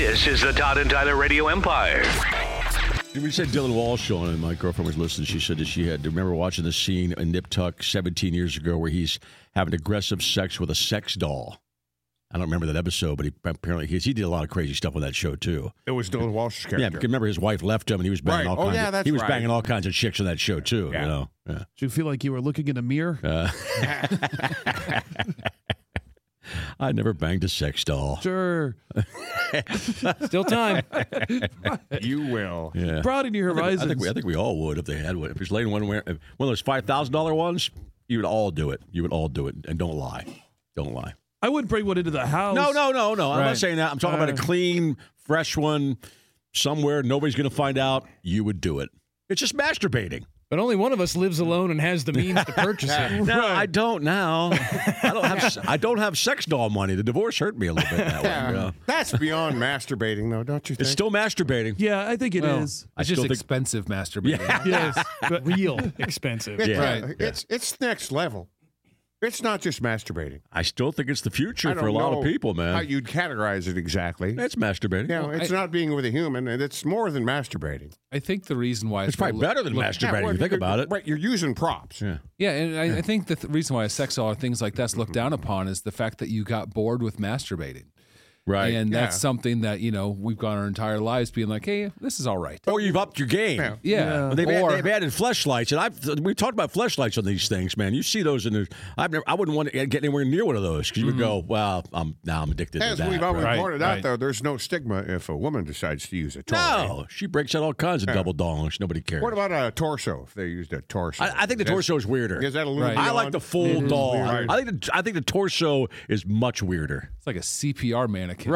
This is the Todd and Tyler Radio Empire. We said Dylan Walsh on, and my girlfriend was listening. She said that she had to remember watching the scene in Nip Tuck 17 years ago where he's having aggressive sex with a sex doll. I don't remember that episode, but he did a lot of crazy stuff on that show too. It was Dylan Walsh's character. Yeah, because remember his wife left him, and he was banging all kinds. Banging all kinds of chicks on that show too. Yeah. You know. Yeah. Did you feel like you were looking in a mirror? I never banged a sex doll. Sure. Still time. You will. Yeah. Broaden your horizons. I think we all would if they had one. If he's laying one of those $5,000 ones, you would all do it. You would all do it, and don't lie. Don't lie. I wouldn't bring one into the house. No. I'm not saying that. I'm talking about a clean, fresh one somewhere. Nobody's going to find out. You would do it. It's just masturbating. But only one of us lives alone and has the means to purchase it. No, I don't now. I don't have sex doll money. The divorce hurt me a little bit that way. Yeah. That's beyond masturbating, though, don't you think? It's still masturbating. Yeah, I think it is. It's just expensive masturbating. Yeah. Yes. Real expensive. It's next level. It's not just masturbating. I still think it's the future I for a don't lot know of people, man. how you'd categorize it exactly. It's masturbating. Yeah, it's not being with a human, and it's more than masturbating. I think the reason why It's probably better than masturbating if you think about it. Right, you're using props. Yeah. Yeah, and I think the reason why a sex doll or things like that's looked down upon is the fact that you got bored with masturbating. Right. And that's something that, we've gone our entire lives being like, hey, this is all right. Or you've upped your game. Yeah. Well, they've added fleshlights, and we talked about fleshlights on these things, man. You see those in there. I wouldn't want to get anywhere near one of those because you would go, well, I'm addicted to As that. we've always pointed out, though, there's no stigma if a woman decides to use a toy. No, she breaks out all kinds of double dongs. Nobody cares. What about a torso? If they used a torso, I think the torso is weirder. Is that a little? Right. I like the full doll. Right. I think the torso is much weirder It's like a CPR mannequin.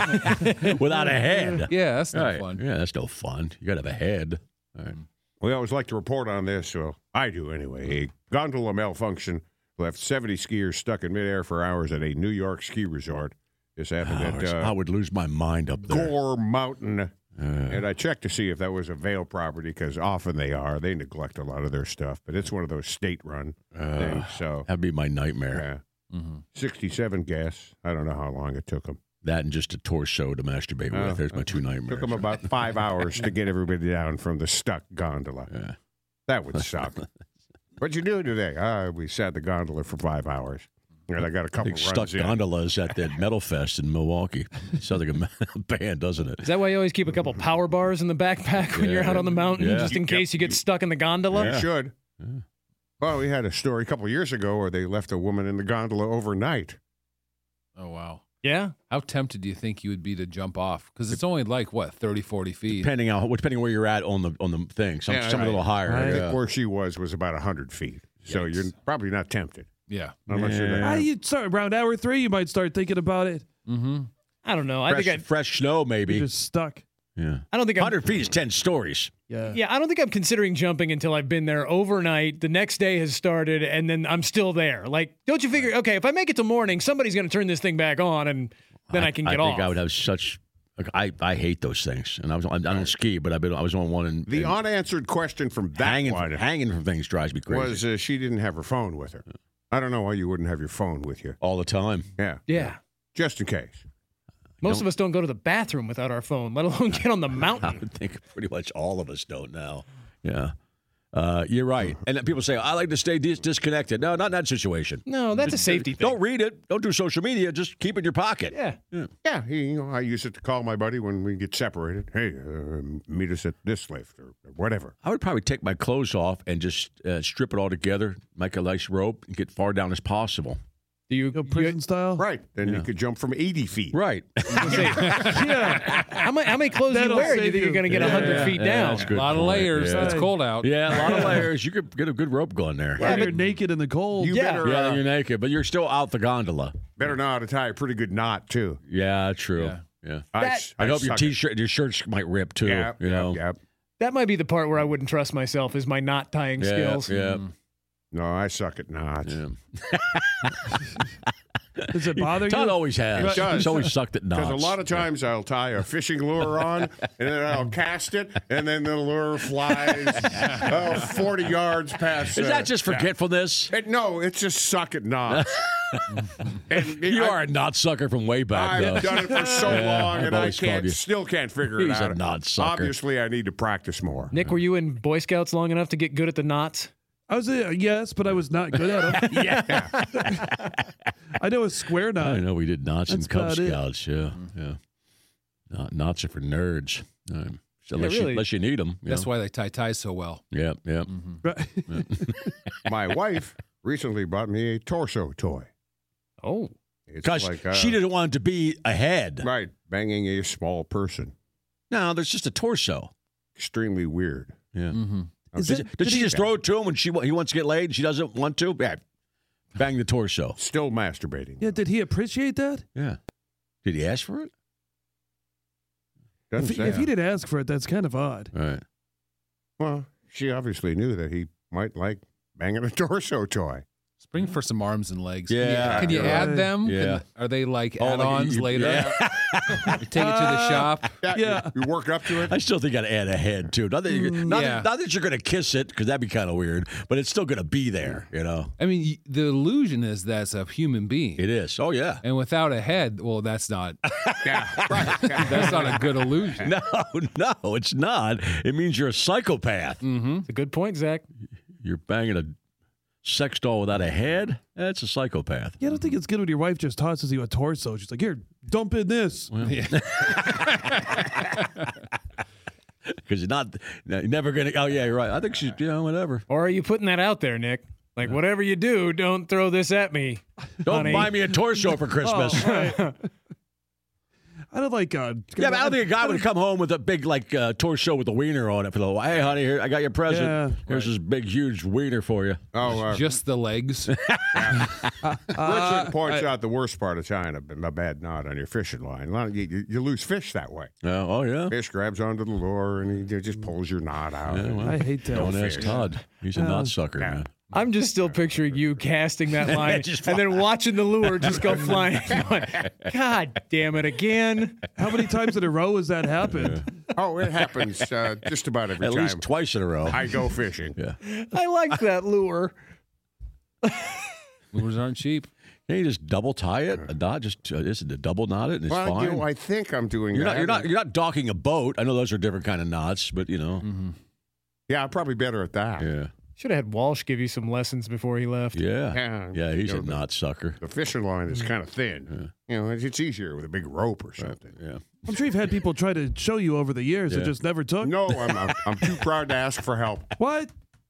without a head. Yeah, that's not Right. fun. Yeah, that's no fun. You got to have a head. All right. We always like to report on this, so I do anyway. A gondola malfunction left 70 skiers stuck in midair for hours at a New York ski resort. This happened at I would lose my mind up there. Gore Mountain. And I checked to see if that was a Vail property, because often they are. They neglect a lot of their stuff, but it's one of those state-run things. So That'd be my nightmare. yeah. 67 guests. I don't know how long it took them. That and just a torso to masturbate with. There's my two nightmares. Took them about 5 hours to get everybody down from the stuck gondola. Yeah. That would suck. What'd you do today? We sat the gondola for 5 hours. And I got a couple Big runs stuck in. gondolas at that Metal Fest in Milwaukee. Sounds like a band, doesn't it? Is that why you always keep a couple power bars in the backpack when you're out on the mountain, just in case you get stuck in the gondola? You should. Well, we had a story a couple of years ago where they left a woman in the gondola overnight. Oh, wow. Yeah. How tempted do you think you would be to jump off? Because it's only like, 30, 40 feet? Depending where you're at on the thing. Some a little higher. I Yeah. think where she was about 100 feet. So you're probably not tempted. Yeah. Unless you're there. You'd start around hour 3, you might start thinking about it. Mm-hmm. I don't know. I think fresh snow, maybe. You're just stuck. Yeah. I don't think 100 feet is 10 stories. Yeah. I don't think I'm considering jumping until I've been there overnight. The next day has started, and then I'm still there. Like, don't you figure? Okay, if I make it till morning, somebody's going to turn this thing back on, and then I can get off. I think I would have such. Like, I hate those things, and I don't ski, but I was on one. And The unanswered question from that hanging from things drives me crazy. was she didn't have her phone with her. I don't know why you wouldn't have your phone with you. All the time. Yeah. Just in case. Most of us don't go to the bathroom without our phone, let alone get on the I mountain. would think pretty much all of us don't now. Yeah. You're right. And then people say, I like to stay disconnected. No, not in that situation. No, that's a safety thing. Don't read it. Don't do social media. Just keep it in your pocket. Yeah. Yeah, I use it to call my buddy when we get separated. Hey, meet us at this lift or whatever. I would probably take my clothes off and just strip it all together, make a nice rope, and get far down as possible. Do you Go prison style? Right. Then you could jump from 80 feet. Right. Yeah. How many clothes do you That'll wear? save You think you're you. going to get 100 feet down? that's A good lot of point. layers. Yeah. It's cold out. Yeah, a lot of layers. You could get a good rope going there. Yeah, you're naked in the cold. You Yeah. better, Yeah, you're naked, but you're still out the gondola. better know how to tie a pretty good knot, too. Yeah, true. Yeah. Yeah. I hope your suck T-shirt, your shirts might rip too. Yeah, you know. yeah. That might be the part where I wouldn't trust myself is my knot tying skills. Yeah. No, I suck at knots. Yeah. Does it bother you? Todd always has. It does. He's always sucked at knots. Because a lot of times I'll tie a fishing lure on, and then I'll cast it, and then the lure flies 40 yards past. Is that just forgetfulness? No, it's just suck at knots. You are a knot sucker from way back, though. I've done it for so Yeah, long, I've and I always called you. still can't figure it He's out. a knot sucker. Obviously, I need to practice more. Nick, were you in Boy Scouts long enough to get good at the knots? I was yes, but I was not good at them. I know a square I knot. know we did knots That's and Cub about it. Scouts. Yeah, yeah. Knots are for nerds. Unless you need them. That's why they tie ties so well. Yeah, yeah. Right. My wife recently bought me a torso toy. Oh. It's Because like, she didn't want it to be a head. right, banging a small person. No, there's just a torso. Extremely weird. Yeah. Mm-hmm. Did she just throw it to him when he wants to get laid and she doesn't want to? Yeah. Bang the torso. Still masturbating. Yeah, did he appreciate that? Yeah. Did he ask for it? Doesn't say. If he didn't ask for it, that's kind of odd. All right. Well, she obviously knew that he might like banging a torso toy. Spring for some arms and legs. Yeah. Can you Right. add them? Yeah. Are they like Oh, like add-ons you- later? yeah. You take it to the shop. Yeah. You work up to it. I still think I'd add a head, too. Not that you're going to kiss it, because that'd be kind of weird, but it's still going to be there, you know? I mean, the illusion is that's a human being. It is. Oh, yeah. And without a head, well, that's not Yeah, right. that's not a good illusion. No, it's not. It means you're a psychopath. It's a good point, Zach. You're banging a sex doll without a head? That's a psychopath. Yeah, I don't think it's good when your wife just tosses you a torso. She's like, here, dump in this. Because you're never going to. Oh, yeah, you're right. I think she's, whatever. Or are you putting that out there, Nick? Like, whatever you do, don't throw this at me. Don't honey. buy me a torso for Christmas. Oh, right. I don't like. Yeah, but I don't think a guy would come home with a big, torso with a wiener on it for the little, hey, honey, here, I got your present. Yeah, Here's this big, huge wiener for you. Oh, Just the legs. Richard points out the worst part of tying a bad knot on your fishing line. You lose fish that way. Oh, yeah? Fish grabs onto the lure and he just pulls your knot out. Yeah, well, I hate that. don't ask fish. Todd. He's a knot sucker, Yeah. man. I'm just still picturing you casting that line Just and then watching the lure just go flying. Going, God damn it again. How many times in a row has that happened? Oh, it happens just about every At time least twice in a row. I go fishing. Yeah. I like that lure. Lures aren't cheap. Can't you just double tie it? A knot, just isn't it double knot it and it's Well, fine? I think I'm doing You're that. not docking a boat. I know those are different kind of knots, but Yeah, I'm probably better at that. yeah, Should have had Walsh give you some lessons before he left. yeah. He's a knot sucker. The fishing line is kind of thin. It's easier with a big rope or something. Yeah. I'm sure you've had people try to show you over the years that Yeah. just never took. No, I'm too proud to ask for help. What?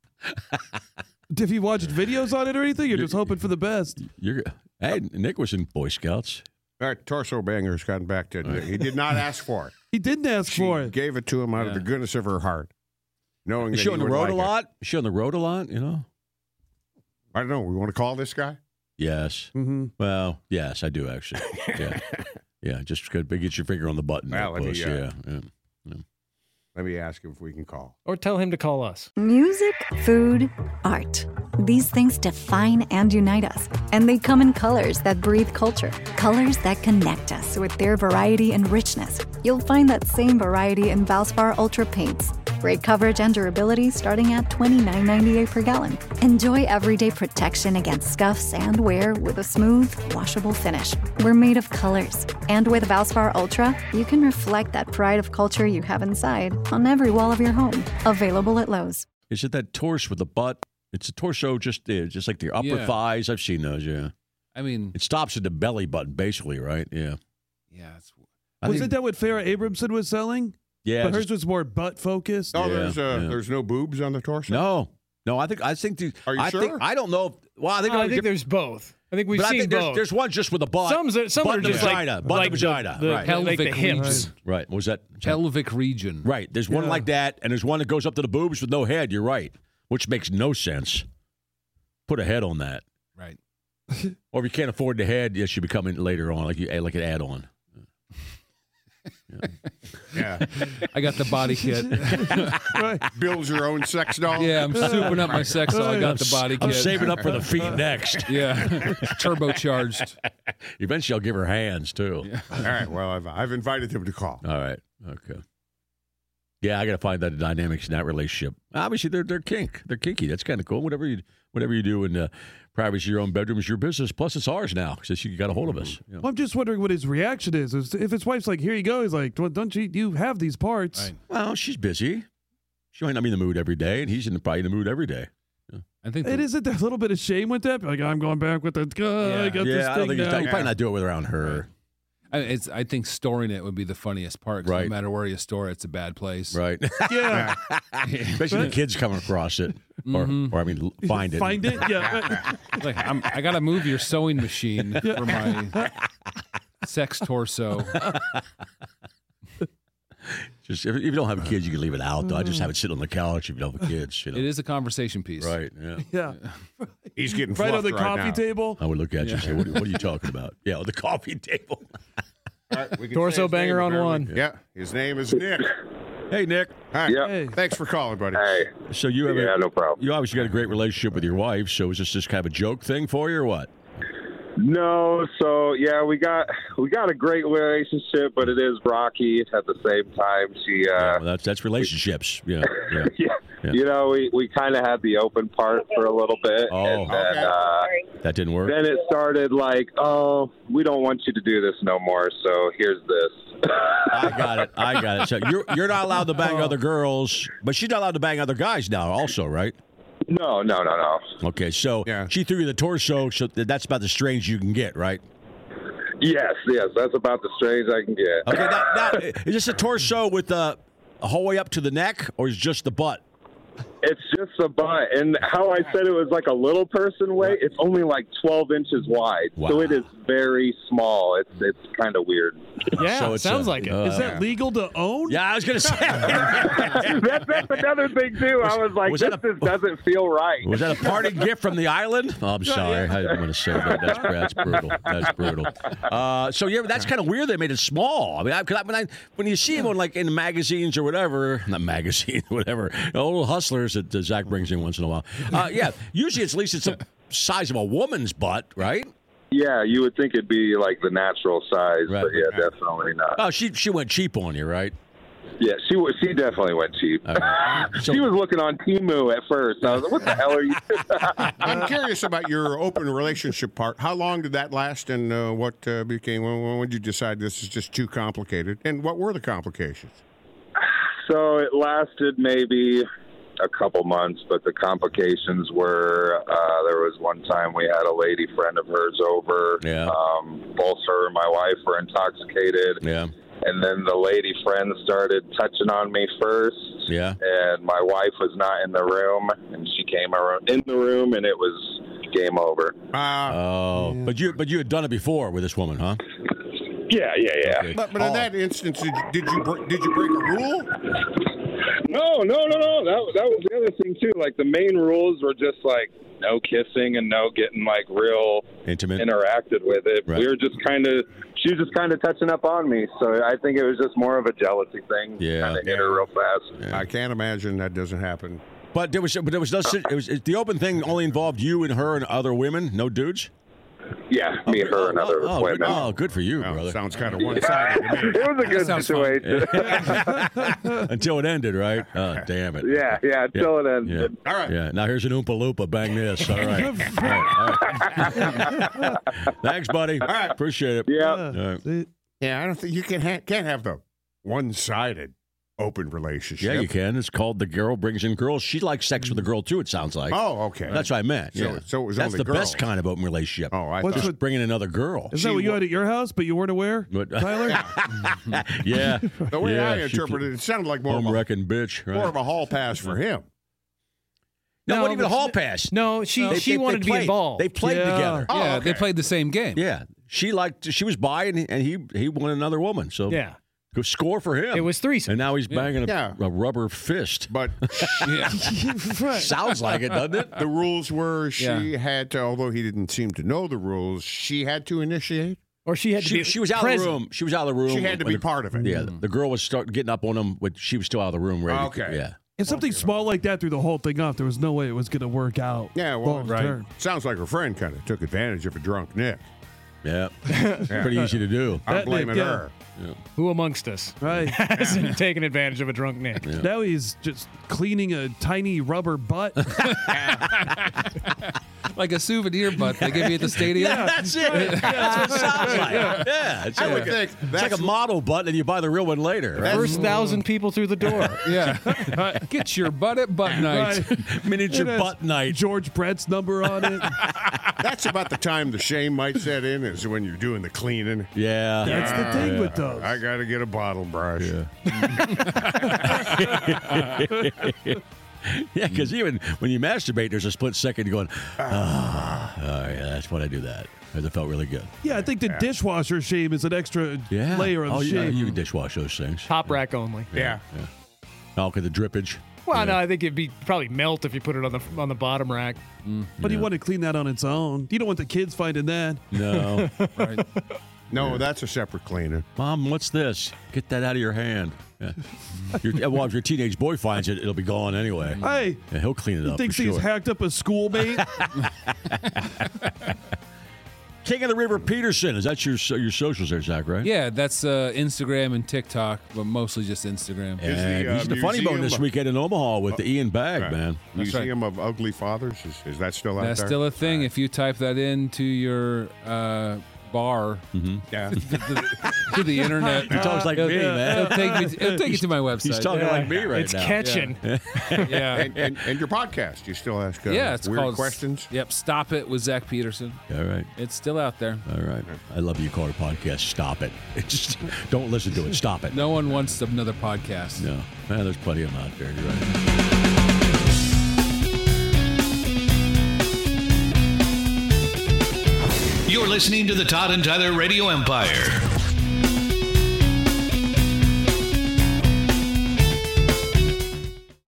Have you watched videos on it or anything? You're just hoping for the best. Hey, Nick was in Boy Scouts. All right, Torso Banger's gotten back to it. He did not ask for it. He didn't ask She for it. gave it to him out of the goodness of her heart, knowing Is that she he on the would road like a it. lot? Is she on the road a lot? I don't know. We want to call this guy? Yes. Mm-hmm. Well, yes, I do actually. Yeah. Yeah, just get your finger on the button. Well, there, let me, puss. Yeah. Let me ask him if we can call. Or tell him to call us. Music, food, art. These things define and unite us. And they come in colors that breathe culture. Colors that connect us with their variety and richness. You'll find that same variety in Valspar Ultra paints. Great coverage and durability starting at $29.98 per gallon. Enjoy everyday protection against scuffs and wear with a smooth, washable finish. We're made of colors. And with Valspar Ultra, you can reflect that pride of culture you have inside on every wall of your home. Available at Lowe's. Is it that torso with the butt? It's a torso just like the upper Yeah. thighs. I've seen those, yeah. I mean, It stops at the belly button, basically, right? Yeah. yeah. It's, Wasn't that what Farrah Abramson was selling? Yeah. But hers just- was more butt focused. Oh, Yeah, yeah. there's no boobs on the torso? no. I think Are you sure? I don't know. Well, I think, I think there's both. I think we've but I seen think both. there's one just with a butt. some butt are and just vagina. Butt and vagina. the, right. like the Pelvic hips. region. Right. What was that? pelvic region. Right. There's one Yeah. like that, and there's one that goes up to the boobs with no head. You're right, which makes no sense. Put a head on that. Right. Or if you can't afford the head, yes, you become in later on, like an add-on. Yeah. I got the body kit. Right. Build your own sex doll? Yeah, I'm souping up my sex doll. I got the body kit. I'm saving up for the feet next. Yeah, turbocharged. Eventually, I'll give her hands too. All right. Well, I've invited him to call. All right. Okay. Yeah, I got to find that dynamics in that relationship. Obviously, they're kinky. That's kind of cool. Whatever you do in privacy of your own bedroom is your business. Plus, it's ours now since you got a hold of us. You know. Well, I'm just wondering what his reaction is. If his wife's like, "Here you go," he's like, well, "Don't you have these parts?" Right. Well, she's busy. She might not be in the mood every day, and he's probably in the mood every day. I think And isn't there a little bit of shame with that? Like, I'm going back with the. I got this I don't thing think now. you probably not do it around her. I think storing it would be the funniest part. 'Cause Right. No matter where you store it, it's a bad place. Right. Yeah. Especially the kids coming across it. Or I mean, find it. Find it? Yeah. Like, I got to move your sewing machine for my sex torso. Just if you don't have kids, you can leave it out. Though. I just have it sit on the couch if you don't have kids. You know? It is a conversation piece. Right. Yeah. Yeah. He's getting Right on fluffed the coffee now. table. I would look at you and say, what are you talking about? Yeah, on the coffee table. All right, we can Torso say his banger name, on apparently. one. Yeah, his name is Nick. Hey, Nick. All right. Yeah. Hey. Thanks for calling, buddy. Hey, So you have yeah, no problem. you obviously got a great relationship with your wife. So is this just kind of a joke thing for you or what? No, so yeah, we got a great relationship, but it is rocky at the same time. She, Well, that's relationships. Yeah. Yeah. yeah, you know, we kind of had the open part for a little bit, Oh. and then, That didn't work. then it started like, oh, we don't want you to do this no more, so here's this. I got it. So you're not allowed to bang other girls, but she's not allowed to bang other guys now also, right? No. Okay, so Yeah. she threw you the torso, so that's about the strange you can get, right? Yes, that's about the strange I can get. Okay, now is this a torso with the whole way up to the neck, or is it just the butt? It's just the butt, and how I said it was like a little person weight. It's only like 12 inches wide, Wow. so it is very small. It's kind of weird. Yeah, So it's sounds like it. Is that legal to own? Yeah, I was gonna say. that's another thing too. I was like, was this that just doesn't feel right. Was that a party gift from the island? Oh, I'm sorry. I didn't want to say that. That's brutal. That's brutal. So yeah, that's kind of weird. They made it small. I mean, when you see them on like in magazines or whatever, not magazine, whatever, old hustlers that Zach brings in once in a while. Yeah, usually at least it's the size of a woman's butt, right? Yeah, you would think it'd be like the natural size, Right. but yeah, definitely not. Oh, she went cheap on you, right? Yeah, she definitely went cheap. So- She was looking on Temu at first. I was like, what the hell are you doing? I'm curious about your open relationship part. How long did that last, and what became? When did you decide this is just too complicated? And what were the complications? So it lasted maybe a couple months, but the complications were there was one time we had a lady friend of hers over. Yeah. Both her and my wife were intoxicated. Yeah. And then the lady friend started touching on me first. Yeah. And my wife was not in the room, and she came in the room, and it was game over. Oh, but you had done it before with this woman, huh? Yeah. Okay. But in that instance, did you break a rule? No. That was the other thing too. Like the main rules were just like no kissing and no getting like real Intimate. interacted with it. Right. We were just she was just kind of touching up on me. So I think it was just more of a jealousy thing. Yeah. Kind of hit her real fast. I can't imagine that doesn't happen. But there was the open thing only involved you and her and other women, no dudes. Yeah, me and her and other women. Oh, good for you, Well, brother. sounds kind of one-sided to me. It was a good sounds fun. situation. Until it ended, right? Oh, damn it. Yeah, until it Yeah. ended. All right. Yeah. Now here's an Oompa Loompa. Bang this. All right. All right. Thanks, buddy. All right. Appreciate it. Yeah. All right. See? Yeah, I don't think you can't have the one-sided open relationship. Yeah, you can. It's called The Girl Brings in Girls. She likes sex with a girl, too, it sounds like. Oh, okay. That's what I meant. So- Yeah. so it was That's only the girls. best kind of open relationship. Oh, I What's thought. with- Bringing another girl. Is that what you had at your house, but you weren't aware, What- Tyler? Yeah. The way Yeah, I she- interpreted it, it sounded like more Home of, wrecking bitch. Right? more of a hall pass for him. No, No, what even a but- hall pass? No, she wanted to be played. involved. They played Yeah. together. Oh, Yeah, okay. they played the same game. Yeah. She was bi and he won another woman. So Yeah. go score for him. It was threesome. And now he's banging Yeah. a rubber fist. But Yeah. Right. Sounds like it, doesn't it? the rules were she Yeah. had to, although he didn't seem to know the rules, she had to initiate. Or she had to be She was out present. of the room. She was out of the room. She had to when be part of it. Yeah, the girl was getting up on him, but she was still out of the room. Ready. Okay. Yeah. And something small like that threw the whole thing off. There was no way it was going to work out. Yeah, well, long term. Sounds like her friend kind of took advantage of a drunk Nick. Yeah. Pretty easy to do. I'm That blaming Nick, her. Who amongst us Right. hasn't taken advantage of a drunk Nick? Now he's just cleaning a tiny rubber butt. Like a souvenir butt they give you at the stadium. That's it. That's what it sounds like. Yeah. It's I would like, think it's like a model butt, and you buy the real one later. Right? First 1,000 people through the door. Yeah. Get your butt at butt night. Right. Miniature It has butt night. George Brett's number on it. That's about the time the shame might set in, is when you're doing the cleaning. Yeah. That's the thing with those. I got to get a bottle brush. Yeah, because even when you masturbate, there's a split second you're going, oh, yeah, that's when I do that. Because it felt really good. Yeah, I think the dishwasher shame is an extra Yeah. layer of Yeah, shame. you can dishwash those things. Top rack only. Yeah. Oh, okay, the drippage. Well, no, I think it'd be probably melt if you put it on the bottom rack. But you want to clean that on its own. You don't want the kids finding that. No. Right. No, that's a separate cleaner. Mom, what's this? Get that out of your hand. Yeah. Well, if your teenage boy finds it, it'll be gone anyway. Hey, Yeah, he'll clean it he up. thinks for he's sure. hacked up a schoolmate. King of the River Peterson. Is that your socials there, Zach, right? Yeah, that's Instagram and TikTok, but mostly just Instagram. Is And the, he's the funny bone this museum- weekend in Omaha with the Ian Bag, Right. man. Museum of Ugly Fathers. Is that still out That's there? still a thing. If you type that into your bar Yeah. to the internet, He talks like me, man. it'll take you to my website. He's talking like me right It's now. catching. Yeah. and your podcast, you still ask It's weird called questions? Yep, Stop It with Zach Peterson. All right. It's still out there. All right. I love you call it a podcast. Stop it. It's just, don't listen to it. Stop it. No one wants another podcast. No. Man, there's plenty of them out there. You're right. You're listening to the Todd and Tyler Radio Empire.